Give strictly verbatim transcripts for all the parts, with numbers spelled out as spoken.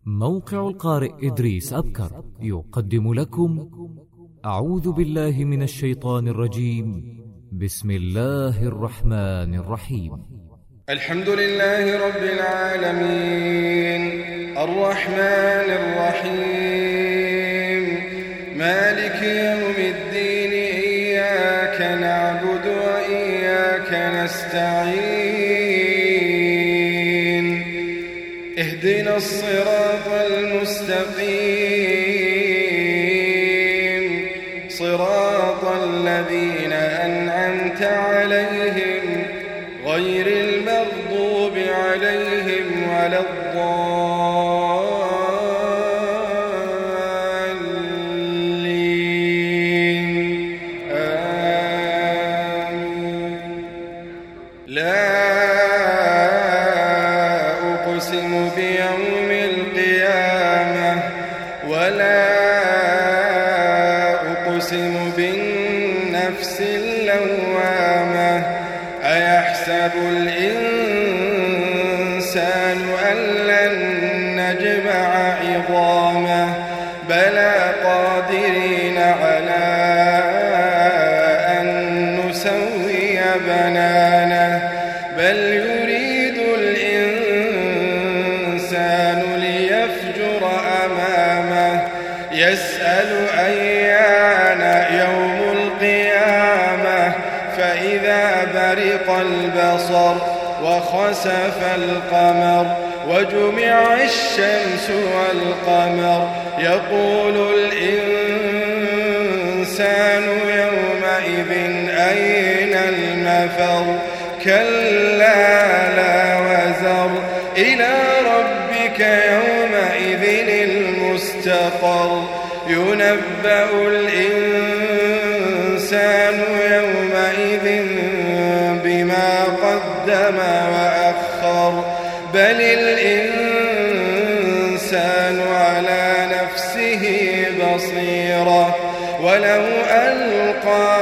موقع القارئ إدريس أبكر يقدم لكم أعوذ بالله من الشيطان الرجيم. بسم الله الرحمن الرحيم. الحمد لله رب العالمين الرحمن الرحيم مالك يوم الدين إياك نعبد وإياك نستعين اهدنا الصراط المستقيم صراط الذين أنعمت عليهم غير المغضوب عليهم ولا الضالين آمين. لا أقسم بيوم القيامة ولا أقسم بالنفس اللوامة أيحسب الإنسان أن لن نجمع عظامه بلى قادرين على أن نسوي بنانه بل يريد الإنسان ليفجر أمامه يسأل أيان يوم القيامة فإذا برق البصر وخسف القمر وجمع الشمس والقمر يقول الإنسان يومئذ أين المفر كلا لا وزر إلى ربك يومئذ المستقر ينبأ الإنسان يومئذ بما قدم وأخر بل الإنسان على نفسه بصيرة ولو ألقى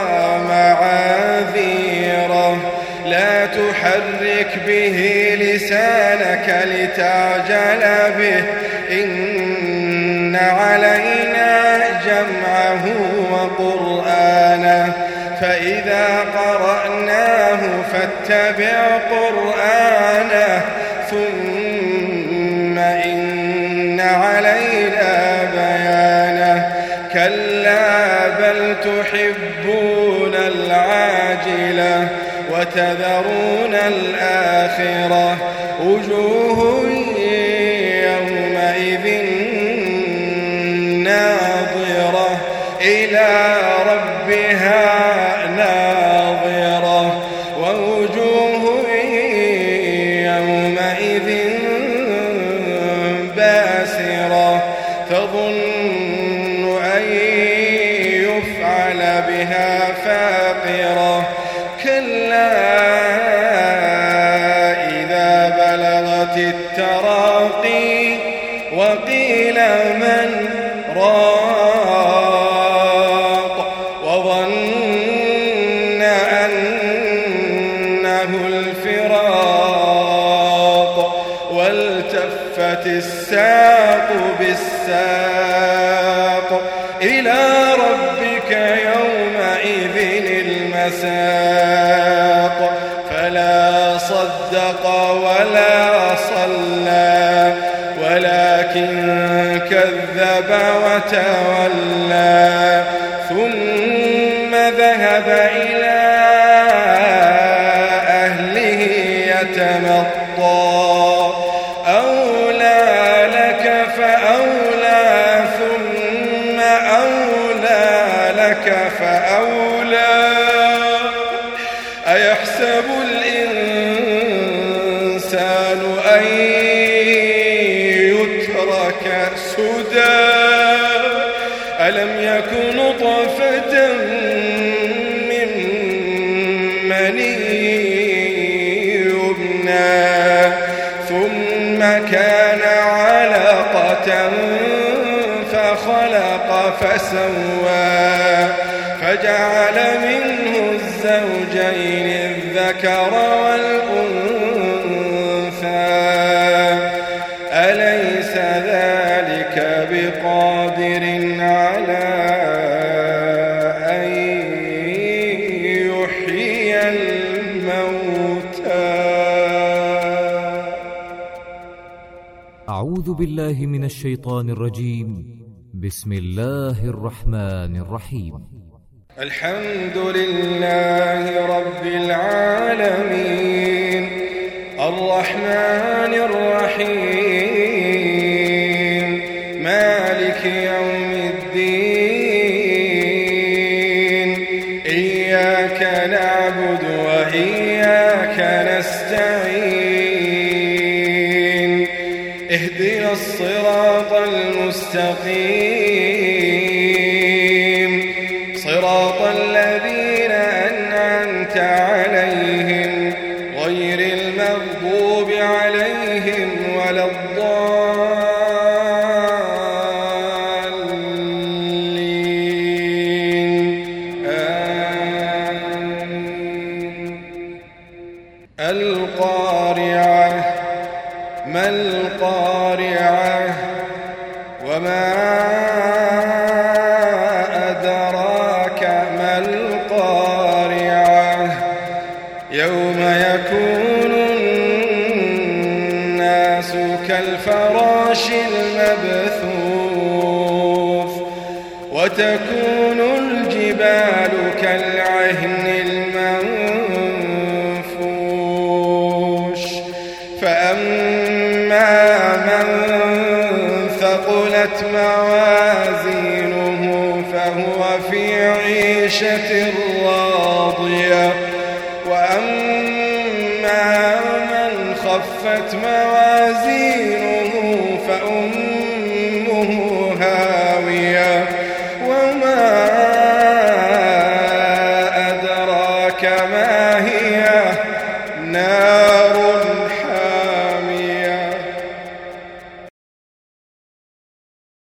معاذيره لا تحرك به لسانك لتعجل به إن علينا جمعه وقرآنه فإذا قرأناه فاتبع قرآنه ثم إن علينا بيانه كلا بل تحبون العاجلة وتذرون الآخرة وجوه يومئذ ناظرة إلى ربها ناظرة ووجوه يومئذ باسرة تظن أن يفعل بها فاقرة كلا إذا بلغت التراقي وقيل من راق وظن أنه الفراق والتفت الساق بالساق إلى ربك يومئذ المساق فلا صدق ولا صلى ولكن كذب وتولى ثم ذهب إلى أهله يتمطى أولى لك فأولى ثم أولى لك فأولى أيحسب الإنسان أن يترك سدى ألم يكن نطفة من مني يمنى ثم كان علقة فخلق فسوى فجعل منه الزوجين الذكر والأنثى أليس ذلك بقادر على أن يحيي الموتى. أعوذ بالله من الشيطان الرجيم. بسم الله الرحمن الرحيم. الحمد لله رب العالمين الرحمن الرحيم مالك يوم الدين إياك نعبد وإياك نستعين اهدنا الصراط المستقيم صراط الذين أنعمت عليهم غير المغضوب عليهم ولا الضالين آمين. القارعة ما القارعة وما أدراك ما القارعة يوم يكون الناس كالفراش المبثوث وتكون الجبال كالعهن المنفوش فأما من ثقلت موازينه فهو في عيشة راضية وأما من خفت موازينه فأمه هاوية وما أدراك ما هي نار